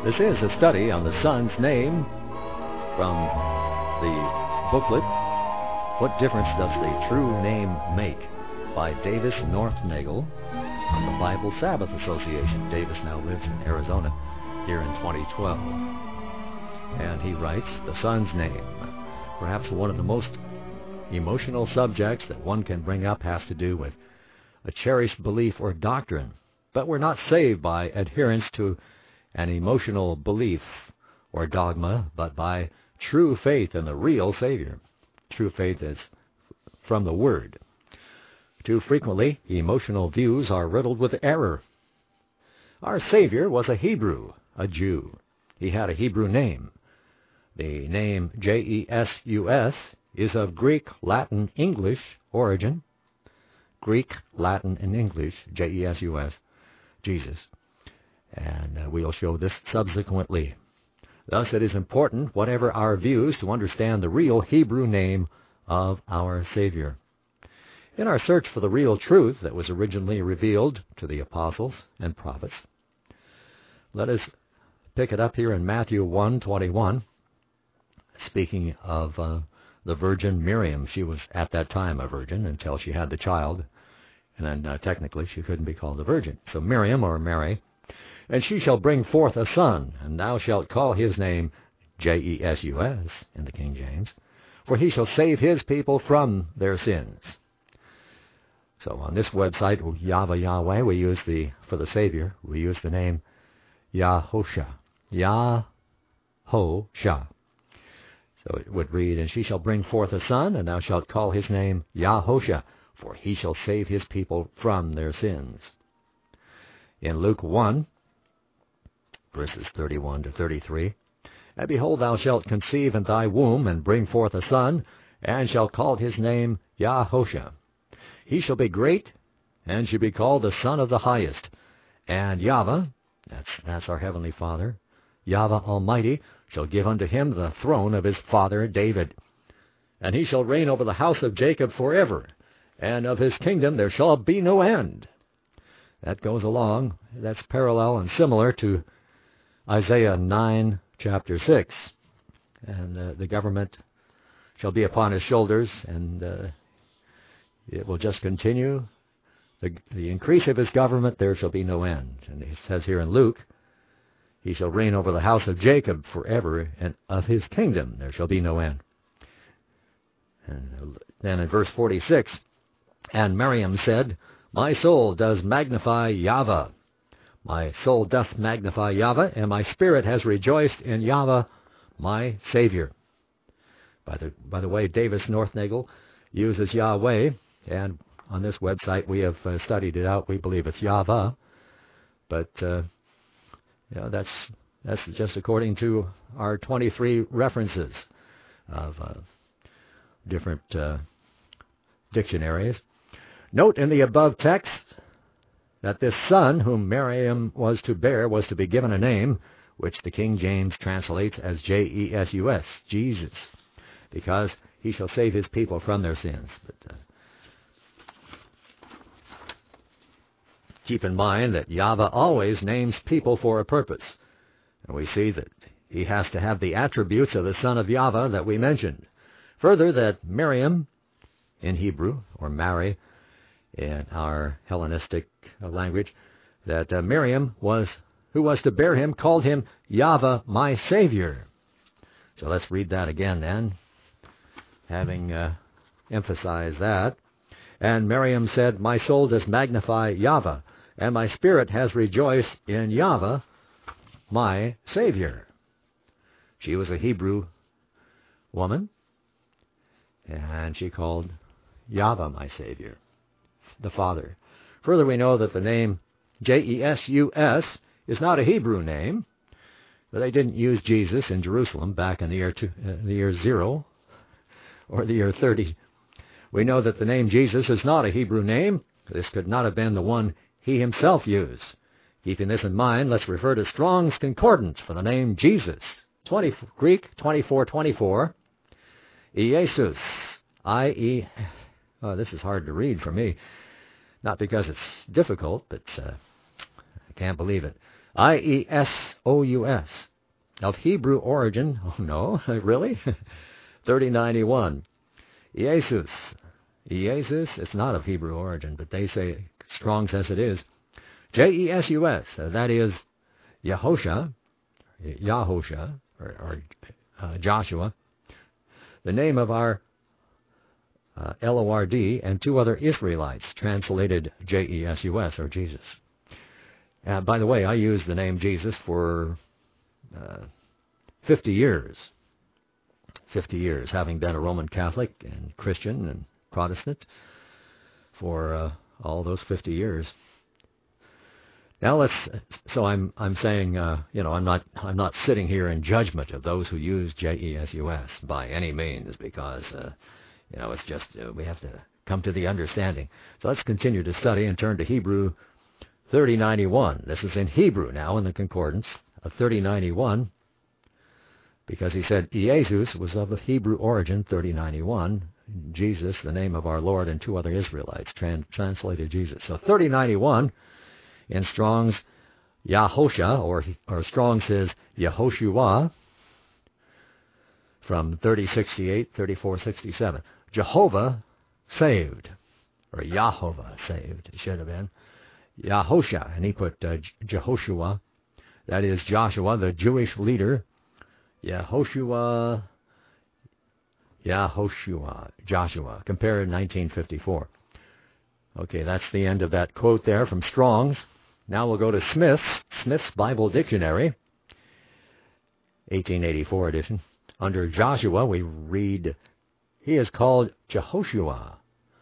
This is a study on the Son's name from the booklet, What Difference Does the True Name Make? By Davis Northnagel on the Bible Sabbath Association. Davis now lives in Arizona here in 2012. And he writes, the Son's name. Perhaps one of the most emotional subjects that one can bring up has to do with a cherished belief or doctrine. But we're not saved by adherence to an emotional belief or dogma, but by true faith in the real Savior. True faith is from the Word. Too frequently, emotional views are riddled with error. Our Savior was a Hebrew, a Jew. He had a Hebrew name. The name Jesus is of Greek, Latin, English origin. Greek, Latin, and English, Jesus, Jesus. And we'll show this subsequently. Thus it is important, whatever our views, to understand the real Hebrew name of our Savior. In our search for the real truth that was originally revealed to the apostles and prophets, let us pick it up here in Matthew 1:21. Speaking of the Virgin Miriam, she was at that time a virgin until she had the child, and then technically she couldn't be called a virgin. So Miriam, or Mary, and she shall bring forth a son, and thou shalt call his name Jesus in the King James, for he shall save his people from their sins. So on this website, Yahweh, we use for the Savior, we use the name Yahosha. Yahosha. So it would read, and she shall bring forth a son, and thou shalt call his name Yahosha, for he shall save his people from their sins. In Luke 1, verses 31 to 33, and behold, thou shalt conceive in thy womb, and bring forth a son, and shalt call his name Yahosha. He shall be great, and shall be called the Son of the Highest. And Yahweh, that's our Heavenly Father, Yahweh Almighty, shall give unto him the throne of his father David. And he shall reign over the house of Jacob forever, and of his kingdom there shall be no end. That goes along, that's parallel and similar to Isaiah 9, chapter 6. And the government shall be upon his shoulders, and it will just continue. The increase of his government, there shall be no end. And it says here in Luke, he shall reign over the house of Jacob forever, and of his kingdom there shall be no end. And then in verse 46, and Miriam said, my soul does magnify Yahweh. My soul doth magnify Yahweh, and my spirit has rejoiced in Yahweh, my Savior. By the way, Davis Northnagel uses Yahweh, and on this website we have studied it out. We believe it's Yahweh, but that's just according to our 23 references of different dictionaries. Note in the above text that this son whom Miriam was to bear was to be given a name which the King James translates as Jesus, Jesus, because he shall save his people from their sins. But keep in mind that Yahweh always names people for a purpose. And we see that he has to have the attributes of the son of Yahweh that we mentioned. Further, that Miriam, in Hebrew, or Mary, in our Hellenistic language, that Miriam who was to bear him, called him Yahweh, my Savior. So let's read that again then, having emphasized that. And Miriam said, my soul does magnify Yahweh, and my spirit has rejoiced in Yahweh, my Savior. She was a Hebrew woman, and she called Yahweh my Savior, the Father. Further, we know that the name Jesus is not a Hebrew name, but they didn't use Jesus in Jerusalem back in the year 0 or the year 30. We know that the name Jesus is not a Hebrew name. This could not have been the one he himself used. Keeping this in mind, let's refer to Strong's Concordance for the name Jesus. Greek 2424. Jesus. This is hard to read for me. Not because it's difficult, but I can't believe it. Iesous, of Hebrew origin. Oh, no, really? 3091. Jesus, it's not of Hebrew origin, but they say, Strong says it is. Jesus, that is Yahosha, or Joshua, the name of our Lord and two other Israelites, translated Jesus, or Jesus. By the way, I used the name Jesus for 50 years. 50 years, having been a Roman Catholic and Christian and Protestant for all those 50 years. Now so I'm saying, I'm not sitting here in judgment of those who use Jesus by any means, because, it's just, we have to come to the understanding. So let's continue to study and turn to Hebrew 3091. This is in Hebrew now in the concordance of 3091, because he said Jesus was of Hebrew origin, 3091. Jesus, the name of our Lord, and two other Israelites, translated Jesus. So 3091 in Strong's Yahosha, or Strong says Yehoshua, from 3068, 3467. Jehovah saved, or Yahovah saved, it should have been. Yahosha, and he put Jehoshua, that is Joshua, the Jewish leader. Joshua, compared 1954. Okay, that's the end of that quote there from Strong's. Now we'll go to Smith's Bible Dictionary, 1884 edition. Under Joshua, we read, he is called Jehoshua.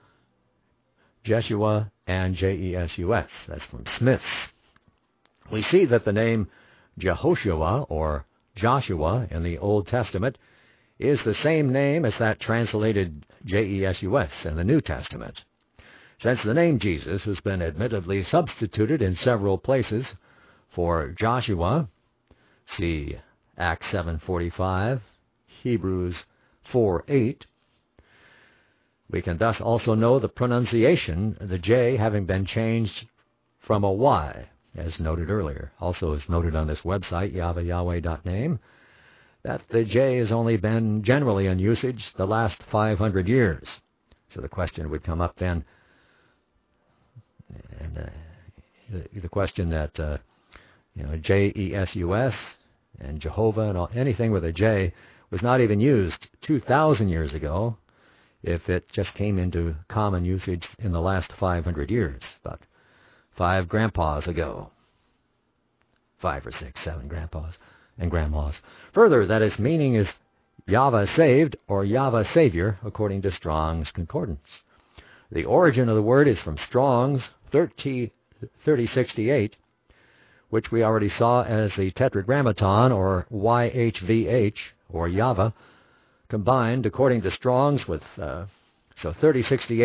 Jeshua and Jesus. That's from Smith's. We see that the name Jehoshua, or Joshua, in the Old Testament is the same name as that translated Jesus in the New Testament. Since the name Jesus has been admittedly substituted in several places for Joshua, see Acts 7:45, Hebrews 4:8, we can thus also know the pronunciation, the J having been changed from a Y, as noted earlier. Also is noted on this website, yahweh.name, that the J has only been generally in usage the last 500 years. So the question would come up then, and the question that, Jesus and Jehovah and anything with a J was not even used 2,000 years ago, if it just came into common usage in the last 500 years, about 5 grandpas ago. 5 or 6, 7 grandpas and grandmas. Further, that its meaning is Yahweh saved, or Yahweh Savior, according to Strong's Concordance. The origin of the word is from Strong's 3068, which we already saw as the Tetragrammaton, or YHVH, or Yahweh, combined, according to Strong's, with, so 3068